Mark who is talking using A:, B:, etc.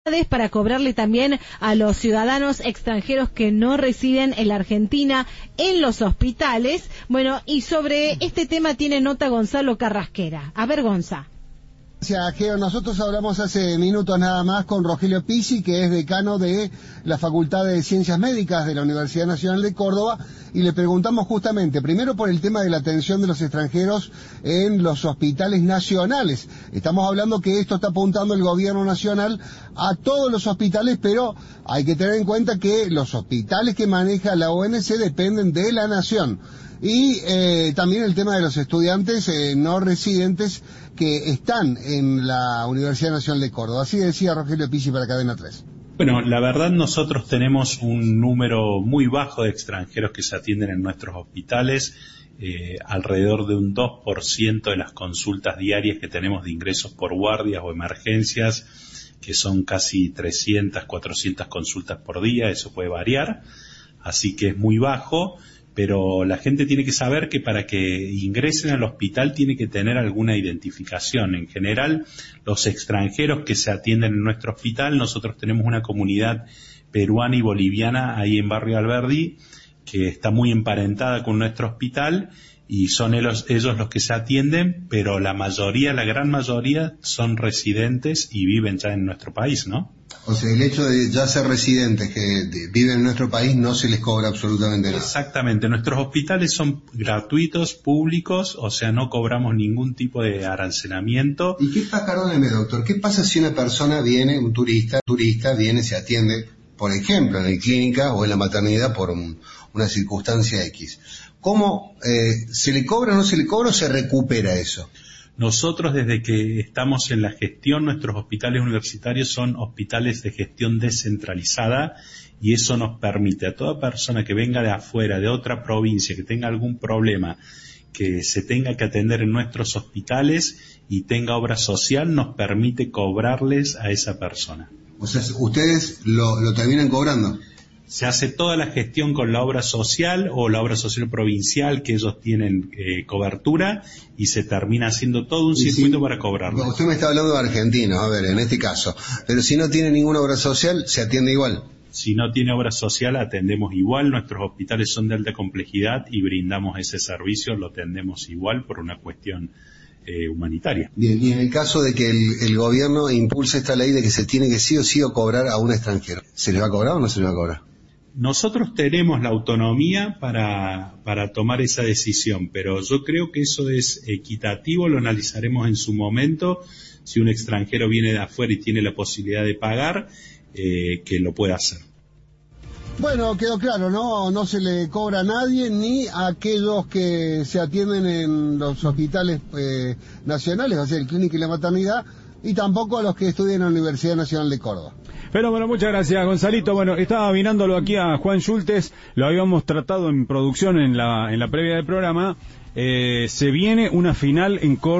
A: para cobrarle también a los ciudadanos extranjeros que no residen en la Argentina en los hospitales. Bueno, y sobre este tema tiene nota Gonzalo Carrasquera. A ver, Gonza.
B: Gracias, Geo. Nosotros hablamos hace minutos nada más con Rogelio Pizzi, que es decano de la Facultad de Ciencias Médicas de la Universidad Nacional de Córdoba, y le preguntamos justamente, primero por el tema de la atención de los extranjeros en los hospitales nacionales. Estamos hablando que esto está apuntando el gobierno nacional a todos los hospitales, pero hay que tener en cuenta que los hospitales que maneja la ONC dependen de la nación. Y también el tema de los estudiantes no residentes que están en la Universidad Nacional de Córdoba. Así decía Rogelio Pizzi para Cadena 3.
C: Bueno, la verdad nosotros tenemos un número muy bajo de extranjeros que se atienden en nuestros hospitales, alrededor de un 2% de las consultas diarias que tenemos de ingresos por guardias o emergencias, que son casi 300, 400 consultas por día, eso puede variar, así que es muy bajo. Pero la gente tiene que saber que para que ingresen al hospital tiene que tener alguna identificación. En general, los extranjeros que se atienden en nuestro hospital, nosotros tenemos una comunidad peruana y boliviana ahí en Barrio Alberdi, que está muy emparentada con nuestro hospital, y son ellos los que se atienden, pero la gran mayoría son residentes y viven ya en nuestro país, ¿no?
B: O sea, el hecho de ya ser residentes que viven en nuestro país no se les cobra absolutamente nada.
C: Exactamente, nuestros hospitales son gratuitos, públicos, o sea, no cobramos ningún tipo de arancelamiento.
B: ¿Y qué pasa, perdóneme doctor, qué pasa si una persona viene, un turista viene, se atiende, por ejemplo, en la clínica o en la maternidad por una circunstancia X? ¿Cómo se le cobra o no se le cobra o se recupera eso?
C: Nosotros desde que estamos en la gestión, nuestros hospitales universitarios son hospitales de gestión descentralizada, y eso nos permite a toda persona que venga de afuera, de otra provincia, que tenga algún problema, que se tenga que atender en nuestros hospitales y tenga obra social, nos permite cobrarles a esa persona.
B: O sea, ustedes lo terminan cobrando.
C: Se hace toda la gestión con la obra social o la obra social provincial, que ellos tienen cobertura, y se termina haciendo todo un circuito para cobrarlo.
B: Usted me está hablando de argentinos, a ver, en este caso. Pero si no tiene ninguna obra social, ¿se atiende igual?
C: Si no tiene obra social, atendemos igual. Nuestros hospitales son de alta complejidad y brindamos ese servicio, lo atendemos igual por una cuestión humanitaria.
B: Bien, y en el caso de que el gobierno impulse esta ley de que se tiene que sí o sí cobrar a un extranjero, ¿se le va a cobrar o no se le va a cobrar?
C: Nosotros tenemos la autonomía para tomar esa decisión, pero yo creo que eso es equitativo, lo analizaremos en su momento. Si un extranjero viene de afuera y tiene la posibilidad de pagar, que lo pueda hacer.
B: Bueno, quedó claro, no se le cobra a nadie, ni a aquellos que se atienden en los hospitales nacionales, o sea, el clínico y la maternidad, y tampoco a los que estudian en la Universidad Nacional de Córdoba.
D: Pero bueno, muchas gracias, Gonzalito. Bueno, estaba mirándolo aquí a Juan Schultes, lo habíamos tratado en producción en la previa del programa. Se viene una final en Córdoba.